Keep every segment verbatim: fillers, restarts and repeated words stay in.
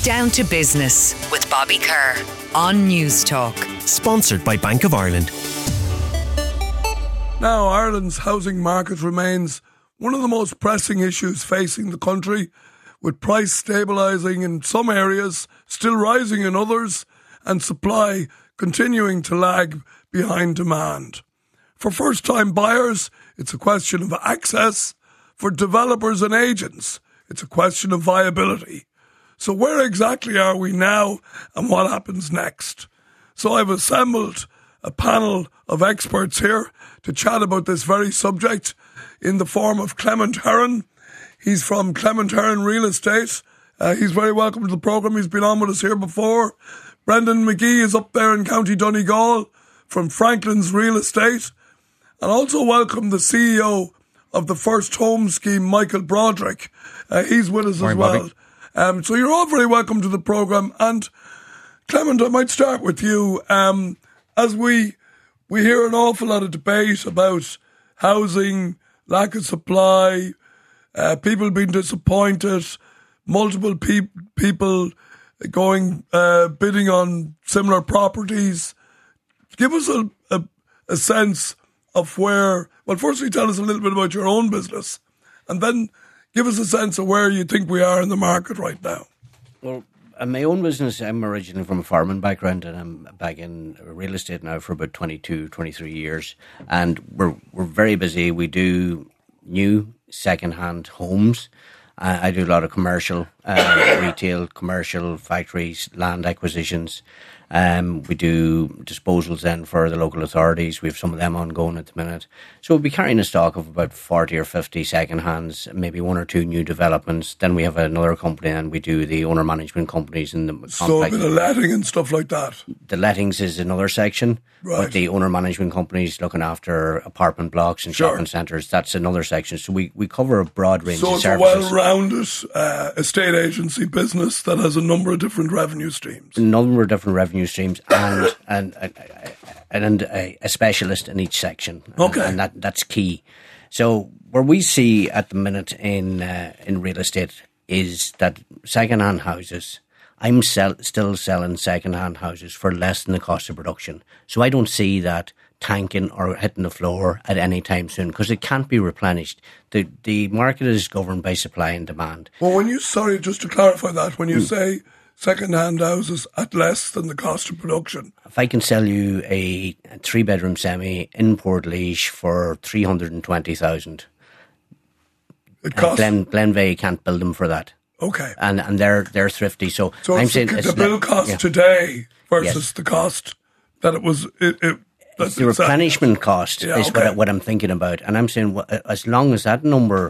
Down to Business with Bobby Kerr on News Talk. Sponsored by Bank of Ireland. Now, Ireland's housing market remains one of the most pressing issues facing the country, with price stabilising in some areas, still rising in others, and supply continuing to lag behind demand. For first-time buyers, it's a question of access. For developers and agents, it's a question of viability. So where exactly are we now and what happens next? So I've assembled a panel of experts here to chat about this very subject in the form of Clement Heron. He's from Clement Heron Real Estate. Uh, he's very welcome to the programme. He's been on with us here before. Brendan McGee is up there in County Donegal from Franklin's Real Estate. And also welcome the C E O of the First Home Scheme, Michael Broderick. Uh, he's with us Morning, as well. Bobby. Um, so you're all very welcome to the programme. And Clement, I might start with you. Um, as we we hear an awful lot of debate about housing, lack of supply, uh, people being disappointed, multiple pe- people going uh, bidding on similar properties. Give us a, a, a sense of where, well, firstly tell us a little bit about your own business, and then give us a sense of where you think we are in the market right now. Well, in my own business, I'm originally from a farming background, and I'm back in real estate now for about twenty-two, twenty-three years. And we're we're very busy. We do new second-hand homes. Uh, I do a lot of commercial, uh, retail, commercial, factories, land acquisitions. Um, we do disposals then for the local authorities. We have some of them ongoing at the minute. So we'll be carrying a stock of about forty or fifty second hands, maybe one or two new developments. Then we have another company and we do the owner management companies in the So complex. a bit of letting and stuff like that. The lettings is another section, Right. but the owner management companies looking after apartment blocks and Sure. shopping centres, that's another section. So we, we cover a broad range So of it's a services. well-rounded uh, estate agency business that has a number of different revenue streams. A number of different revenue streams and and, and, and a, a specialist in each section. Okay. And, and that that's key. So where we see at the minute in uh, in real estate is that second-hand houses, I'm sell, still selling second-hand houses for less than the cost of production. So I don't see that tanking or hitting the floor at any time soon because it can't be replenished. The the market is governed by supply and demand. Well, when you, sorry, just to clarify that, when you Hmm. say second-hand houses at less than the cost of production, If I can sell you a three-bedroom semi in Portlaoise for three hundred twenty thousand, it costs... Glen, Glenveigh can't build them for that. Okay. And and they're they're thrifty. So, So I'm it's saying the, it's the bill le- cost yeah. today versus Yes. the cost that it was... It, it, It's the replenishment cost Yeah, is okay. what, I, what I'm thinking about. And I'm saying wh- as long as that number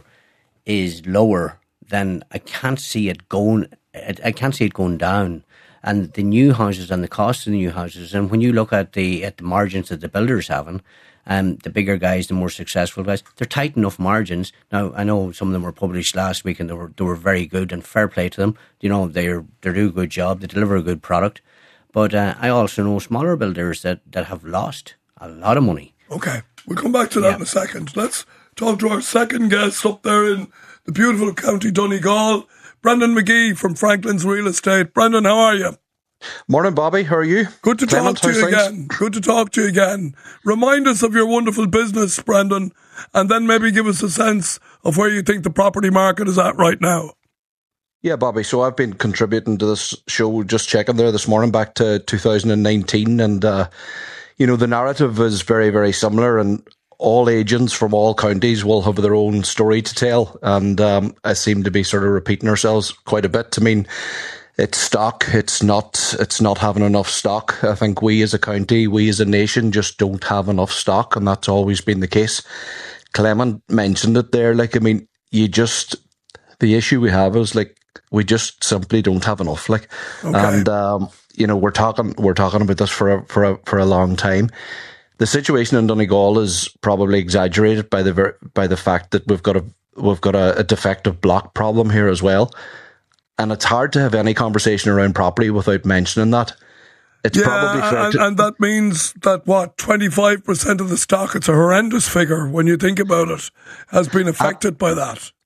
is lower, then I can't see it going, I I can't see it going down. And the new houses and the cost of the new houses, and when you look at the at the margins that the builders having, um, the bigger guys, the more successful guys, they're tight enough margins. Now, I know some of them were published last week and they were they were very good, and fair play to them. You know, they're they do a good job, they deliver a good product. But uh, I also know smaller builders that, that have lost a lot of money. Okay, we'll come back to that Yeah. in a second. Let's talk to our second guest up there in the beautiful County Donegal, Brendan McGee from Franklin's Real Estate. Brendan, how are you? Morning, Bobby. How are you? Good to Clement, talk to how's you things? again. Good to talk to you again. Remind us of your wonderful business, Brendan, and then maybe give us a sense of where you think the property market is at right now. Yeah, Bobby. So I've been contributing to this show, just checking there this morning, back to two thousand nineteen. And, uh, you know, the narrative is very, very similar. And all agents from all counties will have their own story to tell. And um, I seem to be sort of repeating ourselves quite a bit. I mean, it's stock. It's not, it's not having enough stock. I think we as a county, we as a nation just don't have enough stock. And that's always been the case. Clement mentioned it there. Like, I mean, you just, the issue we have is like, we just simply don't have enough. Like, Okay. and, um, you know, we're talking, we're talking about this for a, for a, for a long time. The situation in Donegal is probably exaggerated by the, ver- by the fact that we've got a, we've got a, a defective block problem here as well. And it's hard to have any conversation around property without mentioning that. It's Yeah, probably fair and, to, and that means that, what, twenty-five percent of the stock, it's a horrendous figure when you think about it, has been affected by that.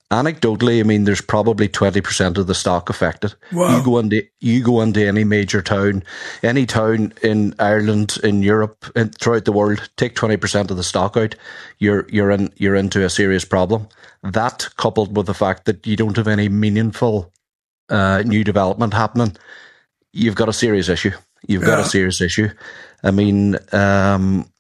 anecdotally, I mean, there's probably twenty percent of the stock affected. Wow. You go into you go into any major town, any town in Ireland, in Europe, and throughout the world, take twenty percent of the stock out, you're you're in you're into a serious problem. That, coupled with the fact that you don't have any meaningful uh, new development happening, you've got a serious issue. You've got Yeah. a serious issue. I mean, um,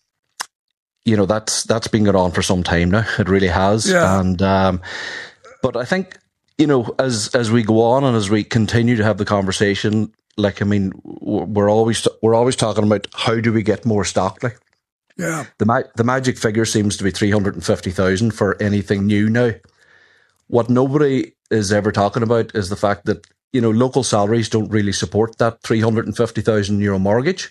you know, that's that's been going on for some time now. It really has. Yeah. And um, but I think, you know, as as we go on and as we continue to have the conversation, like, I mean, we're always we're always talking about how do we get more stock. Like, Yeah. the ma- the magic figure seems to be three hundred and fifty thousand for anything new now. What nobody is ever talking about is the fact that, you know, local salaries don't really support that three hundred and fifty thousand euro mortgage.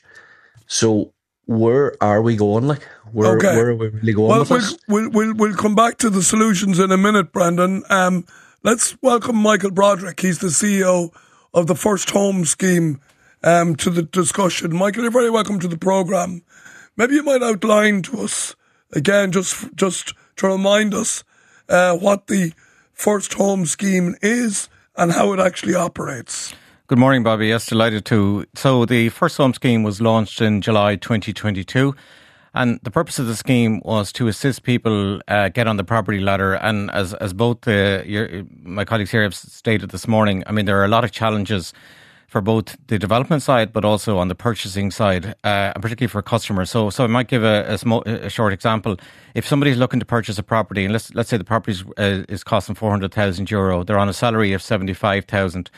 So where are we going? Like, where Okay. where are we really going Well, with we'll, this? we'll, we'll, we'll come back to the solutions in a minute, Brendan. Um, let's welcome Michael Broderick. He's the C E O of the First Home Scheme um, to the discussion. Michael, you're very welcome to the programme. Maybe you might outline to us, again, just just to remind us uh, what the First Home Scheme is and how it actually operates. Good morning, Bobby. Yes, delighted to. So the First Home Scheme was launched in July twenty twenty-two, and the purpose of the scheme was to assist people uh, get on the property ladder. And as as both uh, your, my colleagues here have stated this morning, I mean, there are a lot of challenges for both the development side, but also on the purchasing side, uh, and particularly for customers. So, so I might give a, a, small, a short example. If somebody's looking to purchase a property, and let's let's say the property uh, is costing four hundred thousand euro, they're on a salary of seventy-five thousand.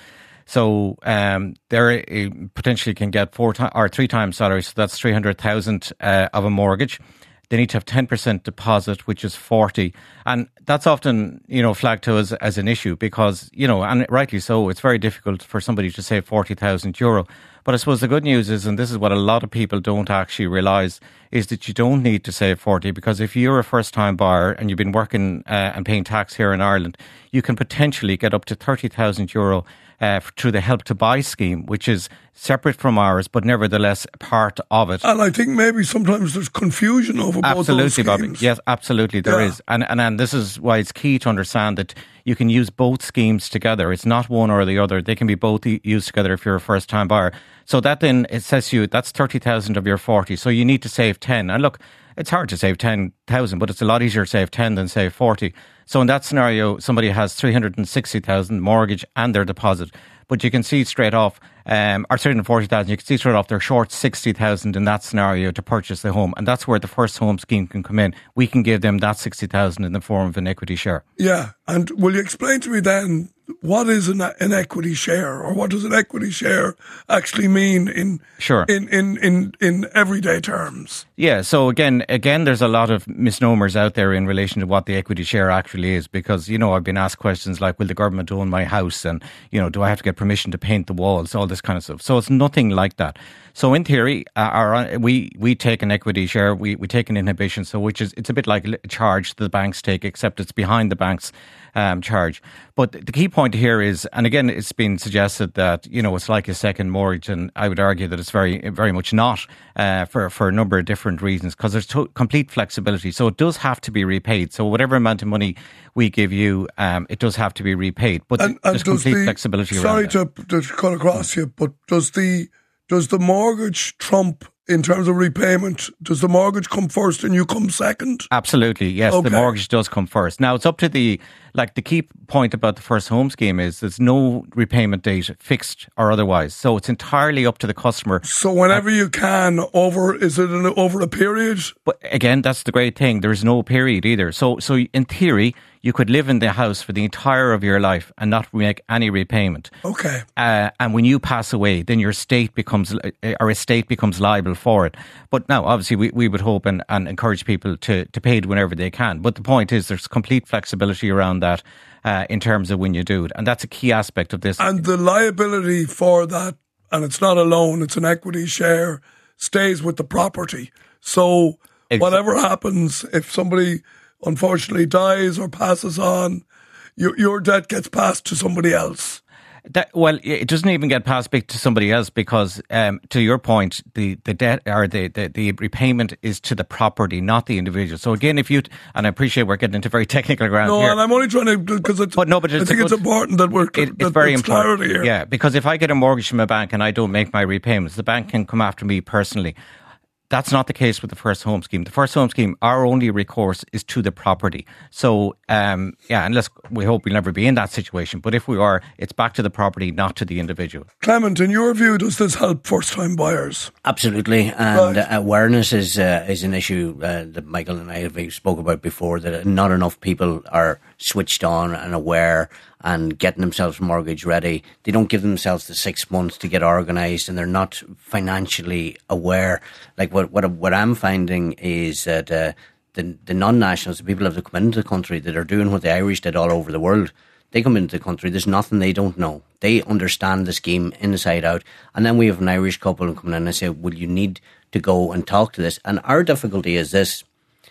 So um, they uh, potentially can get four ti- or three times salary. So that's three hundred thousand uh, of a mortgage. They need to have ten percent deposit, which is forty. And that's often, you know, flagged to us as an issue because, you know, and rightly so, it's very difficult for somebody to save forty thousand euro. But I suppose the good news is, and this is what a lot of people don't actually realise, is that you don't need to save forty, because if you're a first-time buyer and you've been working uh, and paying tax here in Ireland, you can potentially get up to thirty thousand euro uh, through the Help to Buy scheme, which is separate from ours, but nevertheless part of it. And I think maybe sometimes there's confusion over both those Absolutely, Bobby. schemes. Yes, absolutely, there Yeah. is. And, and and this is why it's key to understand that you can use both schemes together. It's not one or the other. They can be both e- used together if you're a first-time buyer. So that then, it says to you, that's thirty thousand of your forty. So you need to save ten. And look, it's hard to save ten thousand, but it's a lot easier to save ten than save forty. So in that scenario, somebody has three hundred sixty thousand mortgage and their deposit. But you can see straight off, um, or three hundred forty thousand, you can see straight off they're short sixty thousand in that scenario to purchase the home. And that's where the First Home Scheme can come in. We can give them that sixty thousand in the form of an equity share. Yeah, and will you explain to me then what is an, an equity share, or what does an equity share actually mean in Sure. in, in, in, in everyday terms? Yeah, so again, again, there's a lot of misnomers out there in relation to what the equity share actually is, because, you know, I've been asked questions like, will the government own my house? And, you know, do I have to get permission to paint the walls? All this kind of stuff. So it's nothing like that. So in theory, uh, our, we, we take an equity share, we, we take an inhibition, so which is, it's a bit like a charge the banks take, except it's behind the bank's um, charge. But the key point here is, and again, it's been suggested that, you know, it's like a second mortgage, and I would argue that it's very, very much not, uh, for, for a number of different reasons, because there's to- complete flexibility. So it does have to be repaid. So whatever amount of money we give you, um, it does have to be repaid. But And, and there's does complete the, flexibility sorry around that. to, to cut across you, but does the does the mortgage trump in terms of repayment? Does the mortgage come first and you come second? Absolutely, yes. Okay. The mortgage does come first. Now, it's up to the, like, the key point about the First Home Scheme is there's no repayment date, fixed or otherwise. So it's entirely up to the customer. So whenever you can, over is it an, over a period? But again, that's the great thing. There's no period either. So, so in theory, you could live in the house for the entire of your life and not make any repayment. Okay. Uh, and when you pass away, then your estate becomes, or estate becomes liable for it. But now, obviously, we, we would hope and, and encourage people to, to pay it whenever they can. But the point is, there's complete flexibility around that uh, in terms of when you do it. And that's a key aspect of this. And the liability for that, and it's not a loan, it's an equity share, stays with the property. So Ex- whatever happens, if somebody unfortunately dies or passes on, your, your debt gets passed to somebody else. That, well, it doesn't even get passed back to somebody else because, um, to your point, the, the debt or the, the, the repayment is to the property, not the individual. So again, if you, and I appreciate we're getting into very technical ground no, here. No, and I'm only trying to, because it's, but no, but it's I think good, it's important that we're, it, that it's very important. Clarity here. Yeah, because if I get a mortgage from a bank and I don't make my repayments, the bank can come after me personally. That's not the case with the First Home Scheme. The First Home Scheme, our only recourse is to the property. So, um, yeah, unless we hope we'll never be in that situation. But if we are, it's back to the property, not to the individual. Clement, in your view, does this help first-time buyers? Absolutely. And right. uh, awareness is uh, is an issue uh, that Michael and I have spoke about before, that not enough people are switched on and aware and getting themselves mortgage ready. They don't give themselves the six months to get organised, and they're not financially aware. Like what what, what I'm finding is that uh, the, the non-nationals, the people that have come into the country that are doing what the Irish did all over the world, they come into the country, there's nothing they don't know. They understand the scheme inside out. And then we have an Irish couple coming in and say, well, you need to go and talk to this. And our difficulty is this,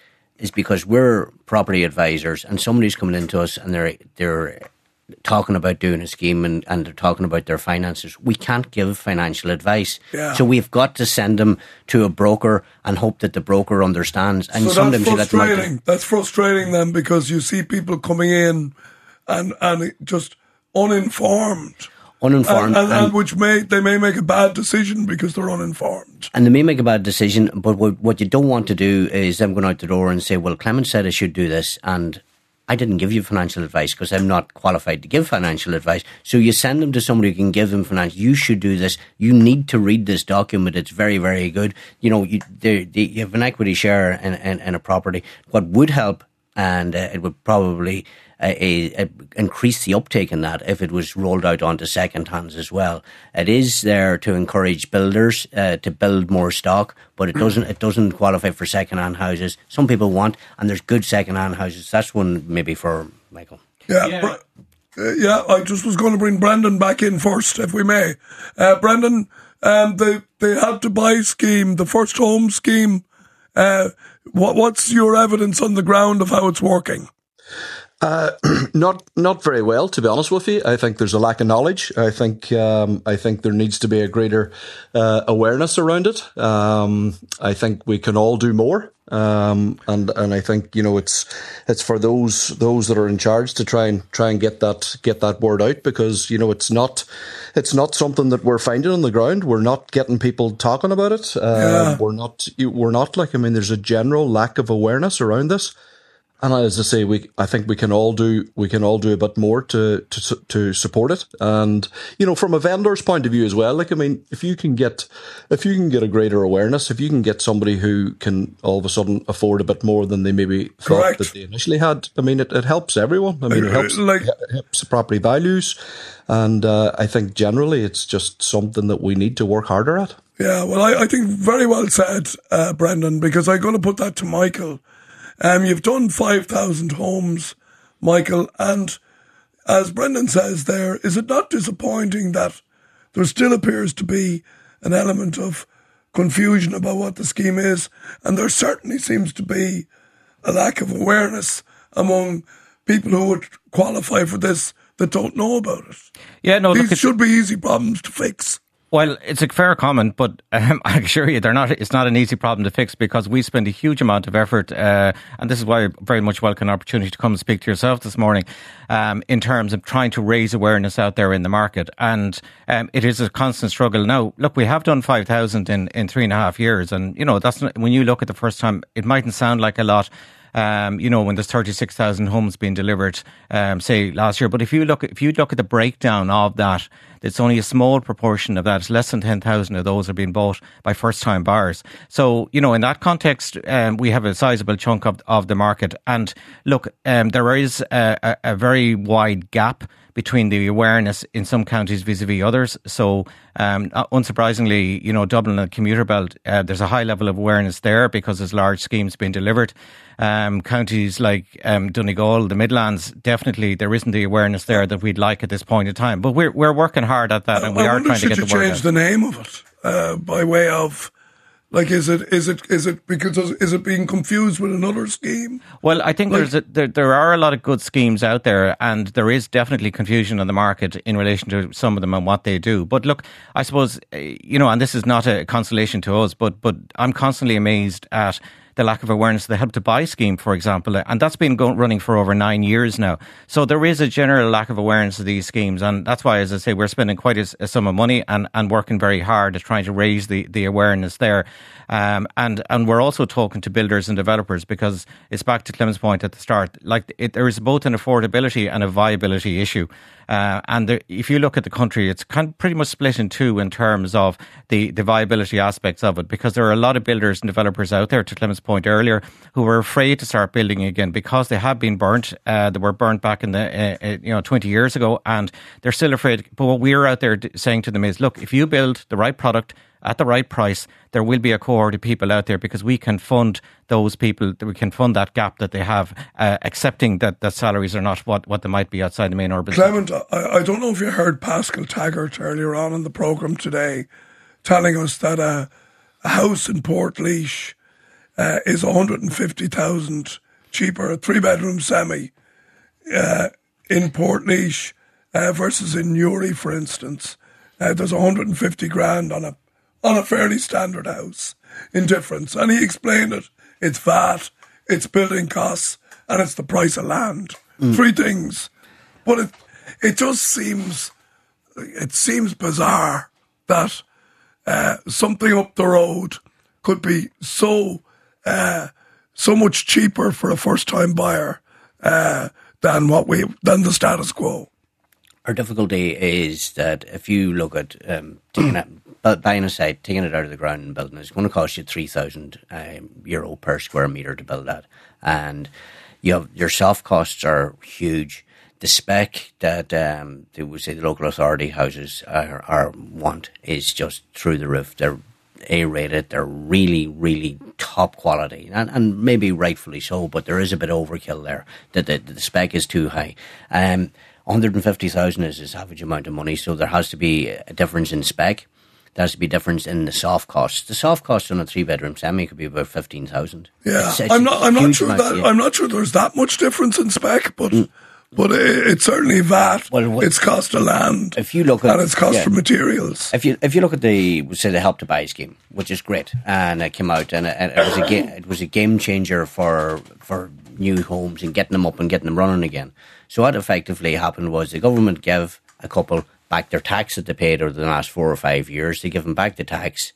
is because we're property advisors and somebody's coming into us and they're they're talking about doing a scheme and, and they're talking about their finances. We can't give financial advice. Yeah. So we've got to send them to a broker and hope that the broker understands. And so sometimes that's you let frustrating. them That's frustrating then, because you see people coming in and, and just uninformed. Uninformed. And, and, and, and which may, they may make a bad decision because they're uninformed. And they may make a bad decision, but what, what you don't want to do is them going out the door and say, well, Clement said I should do this, and I didn't give you financial advice because I'm not qualified to give financial advice. So you send them to somebody who can give them financial. You should do this. You need to read this document. It's very, very good. You know, you, they, they, you have an equity share in, in, in a property. What would help, and uh, it would probably uh, a, a increase the uptake in that if it was rolled out onto second hands as well. It is there to encourage builders uh, to build more stock, but it doesn't it doesn't qualify for second hand houses. Some people want, and there's good second hand houses. That's one maybe for Michael. Yeah, yeah. Br- uh, yeah I just was going to bring Brendan back in first, if we may. Uh, Brendan, um, the the Help to Buy scheme, the First Home Scheme. Uh, what what's your evidence on the ground of how it's working? Uh, not not very well, to be honest with you. I think there's a lack of knowledge. I think um, I think there needs to be a greater uh, awareness around it. Um, I think we can all do more, um, and and I think you know it's it's for those those that are in charge to try and try and get that get that word out, because you know it's not it's not something that we're finding on the ground. We're not getting people talking about it. Uh, yeah. We're not we're not like I mean, there's a general lack of awareness around this. And as I say, we I think we can all do we can all do a bit more to to to support it. And you know, from a vendor's point of view as well, like I mean, if you can get if you can get a greater awareness, if you can get somebody who can all of a sudden afford a bit more than they maybe thought Correct. that they initially had, I mean, it, it helps everyone. I mean, it helps like, it helps property values, and uh, I think generally it's just something that we need to work harder at. Yeah, well, I, I think very well said, uh, Brendan, because I'm going to put that to Michael. Um, you've done five thousand homes, Michael, and as Brendan says there, is it not disappointing that there still appears to be an element of confusion about what the scheme is, and there certainly seems to be a lack of awareness among people who would qualify for this that don't know about it? Yeah, no, These look, should be easy problems to fix. Well, it's a fair comment, but um, I assure you, they're not. It's not an easy problem to fix, because we spend a huge amount of effort, uh, and this is why I very much welcome an opportunity to come and speak to yourself this morning, um, in terms of trying to raise awareness out there in the market. And um, it is a constant struggle. Now, look, we have done five thousand in, in three and a half years, and you know that's not, when you look at the first time, it mightn't sound like a lot. Um, you know, when there's thirty-six thousand homes being delivered, um, say last year. But if you look, if you look at the breakdown of that, it's only a small proportion of that. It's less than ten thousand of those are being bought by first-time buyers. So, you know, in that context, um, we have a sizable chunk of, of the market. And look, um, there is a, a, a very wide gap between the awareness in some counties vis-a-vis others. So, um, unsurprisingly, you know, Dublin and the commuter belt, uh, there's a high level of awareness there because there's large schemes being delivered. Um, counties like um, Donegal, the Midlands, definitely there isn't the awareness there that we'd like at this point in time. But we're we're working hard at that, and we I are trying to get the word out. Should you change the name of it uh, by way of Like, is it is it is it because is it being confused with another scheme? Well, I think like, there's a, there there are a lot of good schemes out there, and there is definitely confusion on the market in relation to some of them and what they do. But look, I suppose you know, and this is not a consolation to us, but but I'm constantly amazed at the lack of awareness of the Help to Buy scheme, for example, and that's been going, running for over nine years now. So there is a general lack of awareness of these schemes, and that's why, as I say, we're spending quite a, a sum of money and, and working very hard at trying to raise the, the awareness there. Um, and and we're also talking to builders and developers, because it's back to Clem's point at the start. Like it, there is both an affordability and a viability issue. Uh, and there, if you look at the country, it's kind of pretty much split in two in terms of the, the viability aspects of it, because there are a lot of builders and developers out there, to Clem's point earlier, who are afraid to start building again because they have been burnt. Uh, they were burnt back in the uh, uh, you know twenty years ago, and they're still afraid. But what we're out there saying to them is, look, if you build the right product at the right price, there will be a cohort of people out there, because we can fund those people, we can fund that gap that they have, uh, accepting that, that salaries are not what, what they might be outside the main urban Clement, I, I don't know if you heard Pascal Taggart earlier on in the programme today telling us that a, a house in Portlaoise uh, is one hundred fifty thousand cheaper, a three-bedroom semi uh, in Portlaoise uh, versus in Newry, for instance. Uh, there's one hundred fifty grand on a on a fairly standard house in difference. And he explained it. It's V A T, it's building costs, and it's the price of land. Mm. Three things. But it it just seems, it seems bizarre that uh, something up the road could be so uh, so much cheaper for a first-time buyer uh, than what we than the status quo. Our difficulty is that if you look at um, taking it, buying a site, taking it out of the ground and building it, it's going to cost you three thousand um, euro per square metre to build that. And you have, your soft costs are huge. The spec that um, they would say the local authority houses are, are want is just through the roof. They're A-rated. They're really, really top quality, and, and maybe rightfully so, but there is a bit of overkill there. That the, the spec is too high. Um, one hundred fifty thousand is a savage amount of money, so there has to be a difference in spec. There has to be a difference in the soft costs. The soft cost on a three-bedroom semi could be about fifteen thousand. Yeah, it's, it's I'm not. I'm not sure amount, that. Yeah. I'm not sure there's that much difference in spec, but mm. but it, it's certainly V A T. Well, what, it's cost of land. If you look at, and it's cost yeah, for materials. If you if you look at the say the Help to Buy scheme, which is great, and it came out and it, it was a game, it was a game changer for for new homes and getting them up and getting them running again. So what effectively happened was the government gave a couple back their tax that they paid over the last four or five years. They give them back the tax,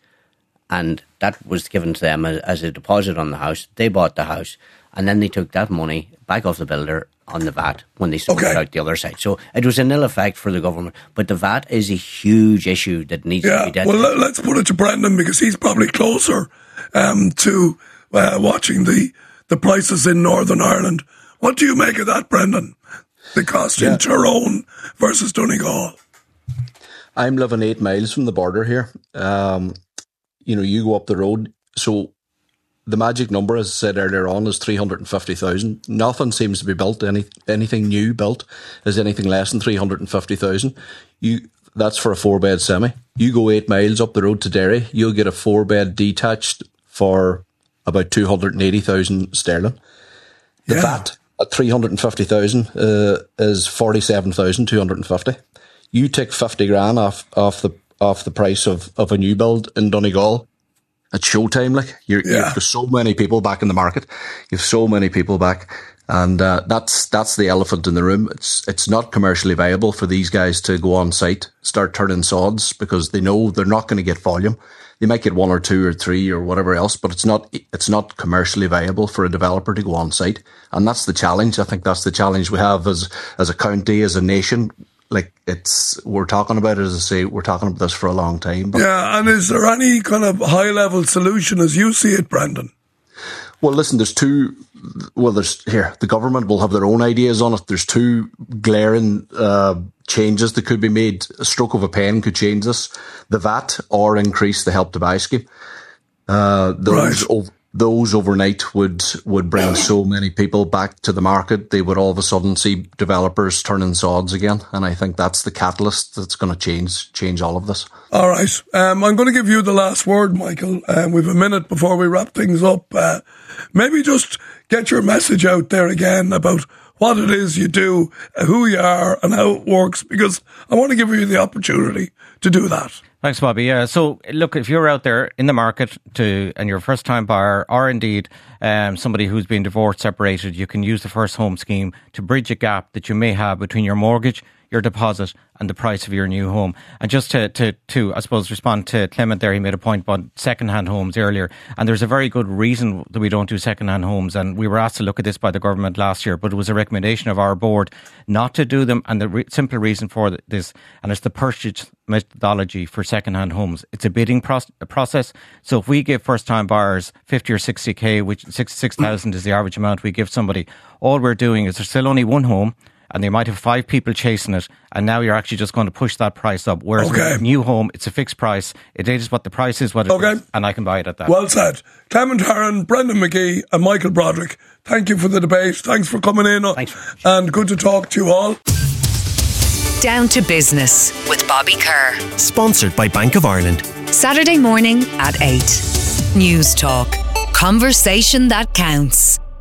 and that was given to them as, as a deposit on the house. They bought the house, and then they took that money back off the builder on the V A T when they sold okay. it out the other side. So it was a nil effect for the government. But the V A T is a huge issue that needs yeah, to be dealt with. Well, let's put it to Brendan, because he's probably closer um, to uh, watching the, the prices in Northern Ireland. What do you make of that, Brendan? The cost yeah. in Tyrone versus Donegal. I'm living eight miles from the border here. Um, you know, you go up the road. So the magic number, as I said earlier on, is three hundred fifty thousand. Nothing seems to be built. Any anything new built is anything less than three hundred fifty thousand. You that's for a four bed semi. You go eight miles up the road to Derry, you'll get a four bed detached for about two hundred eighty thousand sterling. The yeah. V A T at three hundred fifty thousand uh, is forty-seven thousand two hundred fifty. You take fifty grand off off the off the price of, of a new build in Donegal. It's showtime, like you're, yeah. you've got so many people back in the market. You've so many people back, and uh, that's that's the elephant in the room. It's it's not commercially viable for these guys to go on site, start turning sods, because they know they're not going to get volume. They might get one or two or three or whatever else, but it's not it's not commercially viable for a developer to go on site, and that's the challenge. I think that's the challenge we have as as a county, as a nation. Like it's, we're talking about it, as I say, we're talking about this for a long time. But yeah, and is there any kind of high level solution as you see it, Brendan? Well, listen, there's two, well, there's, here, the government will have their own ideas on it. There's two glaring uh, changes that could be made. A stroke of a pen could change this. The V A T or increase the Help to Buy scheme. Uh, those, right. ov- those overnight would would bring so many people back to the market. They would all of a sudden see developers turning sods again, and I think that's the catalyst that's going to change change all of this. All right, um, I'm going to give you the last word, Michael. Um, we've a minute before we wrap things up. Uh, maybe just get your message out there again about what it is you do, who you are, and how it works, because I want to give you the opportunity to do that. Thanks, Bobby. Yeah. So, look, if you're out there in the market to and you're a first-time buyer, or indeed um, somebody who's been divorced, separated, you can use the First Home Scheme to bridge a gap that you may have between your mortgage, your deposit, and the price of your new home. And just to, to, to I suppose, respond to Clement there, he made a point about second-hand homes earlier. And there's a very good reason that we don't do second-hand homes. And we were asked to look at this by the government last year, but it was a recommendation of our board not to do them. And the re- simple reason for this, and it's the purchase methodology for second-hand homes. It's a bidding pro- process. So if we give first-time buyers fifty or sixty K, which sixty-six thousand is the average amount we give somebody, all we're doing is there's still only one home, and they might have five people chasing it, and now you're actually just going to push that price up. Whereas okay. with a new home, it's a fixed price. It is what the price is, what it okay. is, and I can buy it at that. Well said. Clement Harron, Brendan McGee, and Michael Broderick, thank you for the debate. Thanks for coming in. Thanks. And good to talk to you all. Down to Business with Bobby Kerr. Sponsored by Bank of Ireland. Saturday morning at eight. News Talk. Conversation that counts.